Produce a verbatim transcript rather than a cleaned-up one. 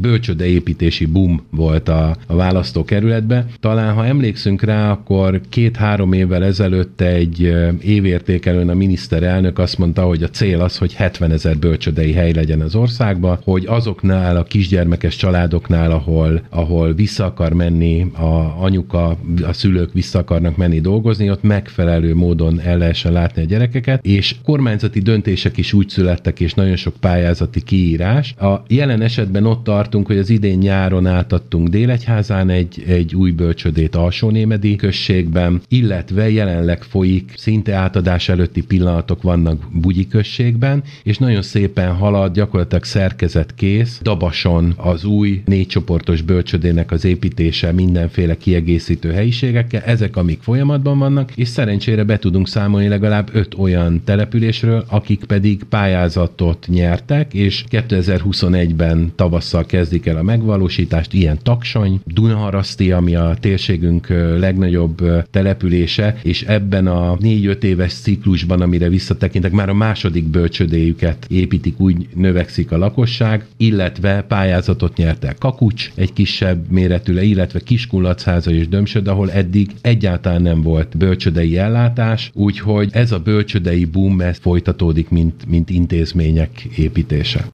bölcsödeépítési boom volt a, a választókerületben. Talán, ha emlékszünk rá, akkor két-három évvel ezelőtt egy évértékelőn a miniszterelnök azt mondta, hogy a cél az, hogy hetvenezer bölcsödei hely legyen az országban, hogy azoknál a kisgyermekes családoknál, ahol, ahol vissza akar menni a anyuka, a szülők vissza akarnak menni dolgozni, ott megfelelő módon el lehessen látni a gyerekeket, és kormányzati döntések is úgy születtek, és nagyon sok pályázati kiírás. A jelen esetben ott tartunk, hogy az idén nyáron átadtunk Délegyházán egy, egy új bölcsödét Alsónémedi községben, illetve jelenleg folyik, szinte átadás előtti pillanatok vannak Bugyi községben, és nagyon szépen halad, gyakorlatilag szerkezetkész. Dabason az új négy csoportos bölcsödének az építése mindenféle kiegészítő helyiségekkel, ezek amik folyamatban vannak, és szerencsére be tudunk számolni legalább öt olyan településről, akik pedig pályázatot nyertek, és kétezer-huszonegyben tavasszal kezdik el a megvalósítást, ilyen Taksony, Dunaharaszti, ami a térségünk legnagyobb települése, és ebben a négy-öt éves ciklusban, amire visszatekintek, már a második bölcsödéjüket építik, úgy növekszik a lakosság, illetve pályázatot nyertek Kakucs, egy kisebb méretű, illetve Kiskunlachháza és Dömsöd, ahol eddig egyáltalán nem volt bölcsödei ellátás, úgyhogy ez a bölcsödei boom ez folytatódik, mint, mint intézmények építése.